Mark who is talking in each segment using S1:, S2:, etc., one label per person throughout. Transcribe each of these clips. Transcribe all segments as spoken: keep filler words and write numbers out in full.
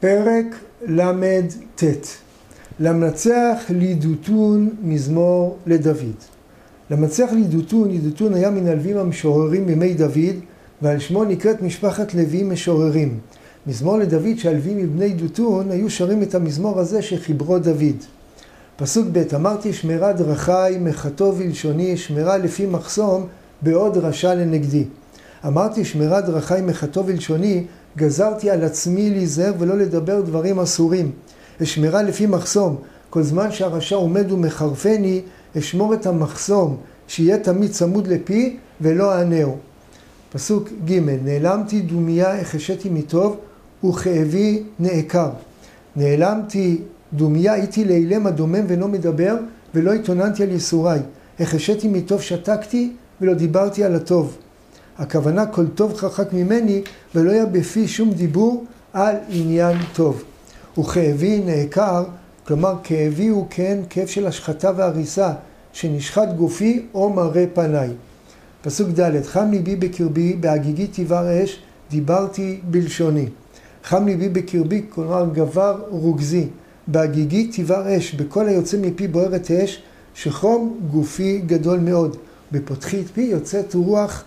S1: פרק למד תת. למנצח לידותון מזמור לדוד. למנצח לידותון, לידותון היה מן הלווים המשוררים בימי דוד, ועל שמו נקראת משפחת לווים משוררים. מזמור לדוד שהלווים מבני דותון היו שרים את המזמור הזה שחיברו דוד. פסוק ב' אמרתי שמרה דרכי מחתו ולשוני, שמרה לפי מחסום בעוד רשע לנגדי. אמרתי שמרה דרכי מחתו ולשוני, גזרתי על עצמי להיזהר ולא לדבר דברים אסורים. אשמרה לפי מחסום, כל זמן שהרשע עומד ומחרפני, אשמור את המחסום, שיהיה תמיד צמוד לפי ולא ענהו. פסוק ג' נעלמתי דומיה, החשתי מטוב, וכאבי נעקר. נעלמתי דומיה, הייתי להילם הדומם ולא מדבר, ולא התאוננתי על ייסוריי. החשתי מטוב, שתקתי ולא דיברתי על הטוב. הכוונה כל טוב חרחק ממני, ולא היה בפי שום דיבור על עניין טוב. וכאבי נעקר, כלומר כאבי הוא כן כאב של השחתה והריסה, שנשחט גופי או מראה פניי. פסוק ד' חם ליבי בקרבי, בהגיגי תבער אש, דיברתי בלשוני. חם ליבי בקרבי, כלומר גבר רוגזי, בהגיגי תבער אש, בכל היוצא מפי בוערת אש, שחום גופי גדול מאוד. בפותחי את פי יוצאת רוח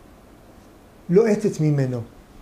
S1: לועטת ממנו.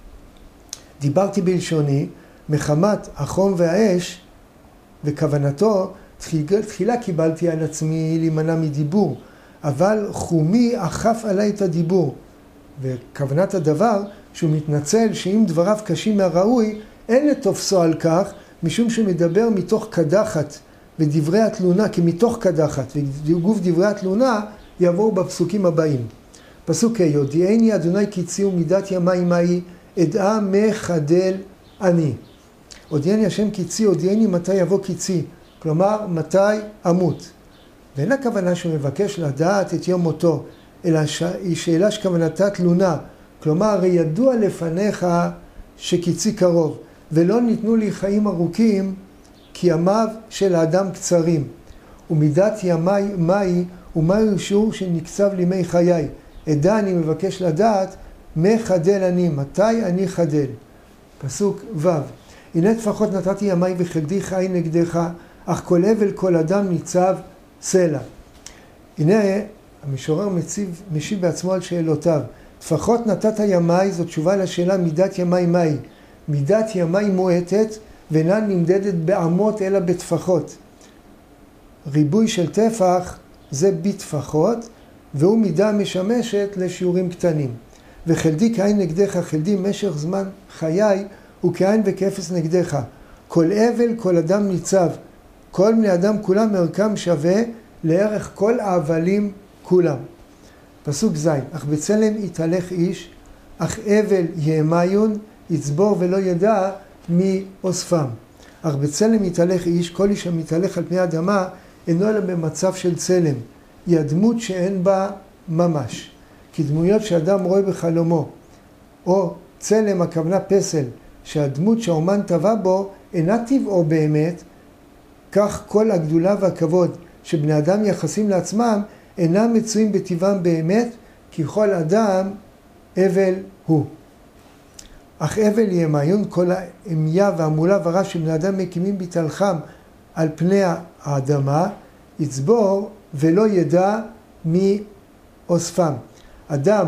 S1: דיברתי בלשוני, מחמת החום והאש, וכוונתו, תחילה קיבלתי על עצמי להימנע מדיבור, אבל חומי אכף עליי את הדיבור. וכוונת הדבר, שהוא מתנצל שאם דבריו קשים מהראוי, אין לתופסו על כך, משום שמדבר מתוך קדחת, ודברי התלונה כמתוך קדחת, וגוף דברי התלונה יבואו בפסוקים הבאים. פסוק ה' הודיעני אדוני קיצי ומידת ימי מאי, אדעה מחדל אני. הודיעני השם קיצי, הודיעני מתי יבוא קיצי, כלומר מתי אמות. ואין הכוונה שהוא מבקש לדעת את יום מותו, אלא היא שאלה שכוונתה תלונה, כלומר הרי ידוע לפניך שקיצי קרוב, ולא ניתנו לי חיים ארוכים כי ימיו של האדם קצרים. ומידת ימי מאי ומהו שיעור שנקצב לימי חיי. עדה אני מבקש לדעת מחדל אני, מתי אני חדל. פסוק ו' הנה טפחות נתתי ימי וחלדי חי נגדך, אך כל אבל כל אדם ניצב סלע. הנה המשורר מציב, משיב בעצמו על שאלותיו. טפחות נתת ימי זו תשובה לשאלה מידת ימי מאי. מידת ימי מועטת ואינה נמדדת בעמות אלא בטפחות. ריבוי של טפח זה בטפחות, והוא מידה משמשת לשיעורים קטנים. וחלדי כעין נגדך, חלדי משך זמן חיי, הוא כעין וכאפס נגדך. כל אבל, כל אדם ניצב. כל בני אדם כולם ערכם שווה לערך כל האבלים כולם. פסוק ז' אך בצלם יתהלך איש, אך אבל יהמיון, יצבור ולא ידע מי אוספם. אך בצלם יתהלך איש, כל איש המתהלך על פני האדמה, אינו אלא במצב של צלם. היא הדמות שאין בה ממש. כי דמויות שאדם רואה בחלומו, או צלם הכוונה פסל, שהדמות שהאומן טבע בו אינה טבעו באמת, כך כל הגדולה והכבוד שבני אדם יחסים לעצמם אינם מצויים בטבעם באמת, כי כל אדם אבל הוא. אך אבל יהמיון, כל האמיה והמולה והרע שבני אדם מקימים בתהלכם על פני האדמה, יצבור ולא ידע מי אוספם. אדם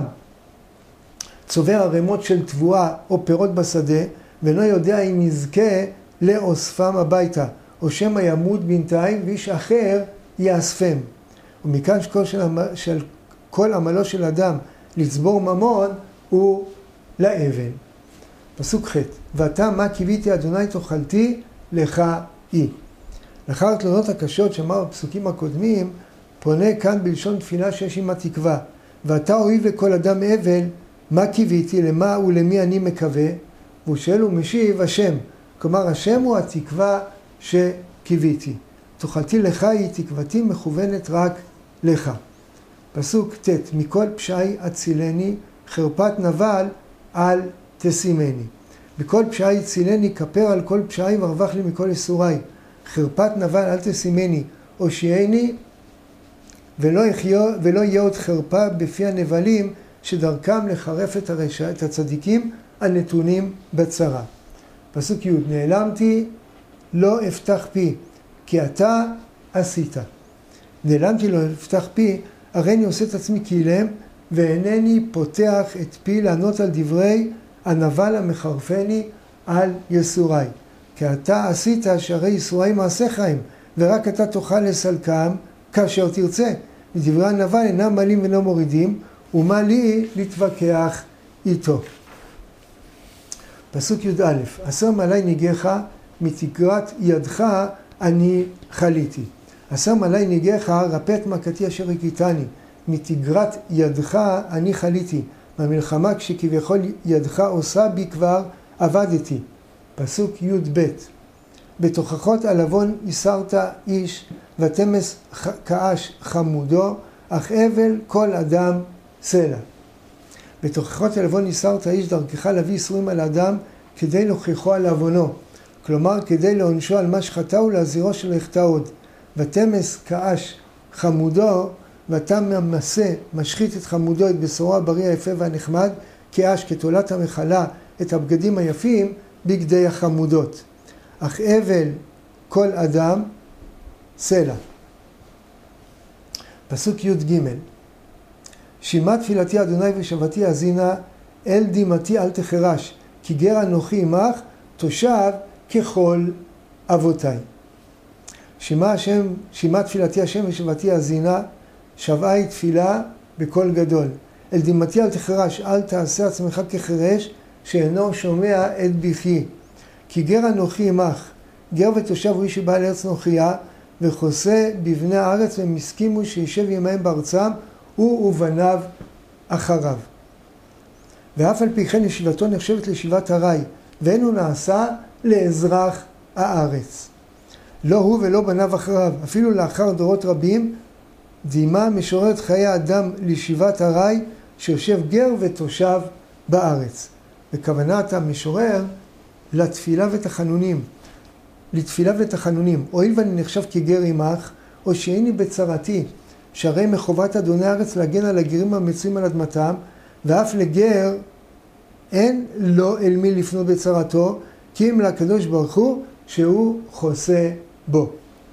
S1: צובר ערימות של תבואה או פירות בשדה, ולא יודע אם יזכה לאוספם הביתה, או שמא ימות בינתיים ואיש אחר יאספם. ומכאן שכל, של, של כל עמלו של אדם לצבור ממון הוא לאבן. פסוק ח' ואתה מה קיוויתי אדוני תאכלתי לך אי. לאחר התלונות הקשות שאמר בפסוקים הקודמים, פונה כאן בלשון תפילה שיש עם התקווה. ואתה הואיל לכל אדם אבל, מה קיוויתי, למה ולמי אני מקווה? והוא שואל ומשיב השם. כלומר השם הוא התקווה שקיוויתי. תאכלתי לך היא תקוותי מכוונת רק לך. פסוק ט' מכל פשעי הצילני, חרפת נבל אל תשימני. בכל פשעי צילני, כפר על כל פשעי ורווח לי מכל איסוריי. חרפת נבל אל תשימני, הושיעני ולא יחיה, ולא יהיה עוד חרפה בפי הנבלים שדרכם לחרף את הרשע, את הצדיקים הנתונים בצרה. פסוק י' נעלמתי לא אפתח פי, כי אתה עשית. נעלמתי לא אפתח פי, הרי אני עושה את עצמי כאילם, ואינני פותח את פי לענות על דברי הנבל המחרפני על יסוריי. כי אתה עשית שהרי יסוריי מעשיך הם, ורק אתה תוכל לסלקם כאשר תרצה. ודברי הנבל אינם מעלים ולא מורידים, ומה לי להתווכח איתו. פסוק י"א, הסר מעלי ניגיך, מתגרת ידך אני חליתי. הסר מעלי ניגיך, רפא את מכתי אשר הכיתני, מתגרת ידך אני חליתי. במלחמה כשכביכול ידך עושה בי כבר עבדתי. פסוק י"ב, בתוכחות עלבון הסרת איש, ותמס כאש חמודו, אך אבל כל אדם סלע. בתוכחות עלבון הסרת איש, דרכך להביא ייסורים על האדם כדי להוכיחו על עוונו, כלומר כדי לעונשו על מה שחטא ולהזהירו שלא יחטא עוד. ותמס כאש חמודו, ואתה ממסה, משחית את חמודו, את בשורו הבריא היפה והנחמד, כאש, כתולת המחלה, את הבגדים היפים בגדי החמודות. אך אבל כל אדם סלע. פסוק י"ג, שמע תפילתי אדוני ושבתי האזינה, אל דמעתי אל תחרש, כי גר אנוכי עמך, תושב ככל אבותיי. שמע השם, שמע תפילתי השם ושבתי האזינה, שבעי תפילה בקול גדול. אל דמעתי אל תחרש, אל תעשה עצמך כחרש, שאינו שומע את בכי. כי גר אנוכי עמך, גר ותושב הוא איש שבא לארץ נוכריה, וחוסה בבני הארץ, והם הסכימו שישב ימיהם בארצם, הוא ובניו אחריו. ואף על פי כן ישיבתו נחשבת לישיבת ארעי, ואין הוא נעשה לאזרח הארץ. לא הוא ולא בניו אחריו, אפילו לאחר דורות רבים, דימה משוררת חיי האדם לישיבת ארעי, שיושב גר ותושב בארץ. בכוונת המשורר לתפילה ותחנונים, לתפילה ותחנונים, הואיל ואני נחשב כגר עמך, או שהייני בצרתי, שהרי מחובת אדוני הארץ להגן על הגרים המצויים על אדמתם, ואף לגר אין לו אל מי לפנות בצרתו, כי אם לקדוש ברוך הוא שהוא חוסה בו.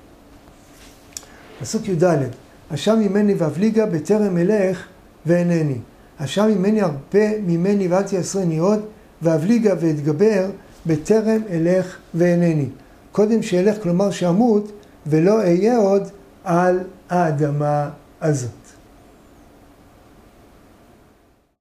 S1: פסוק י"ד, אשם ממני ואבליגה בטרם אלך ואינני. אשם ממני ארפה ממני ואל תייסרני עוד, ואבליגה ואתגבר בטרם אלך ואינני. קודם שאלך, כלומר שאמות, ולא אהיה עוד על האדמה הזו.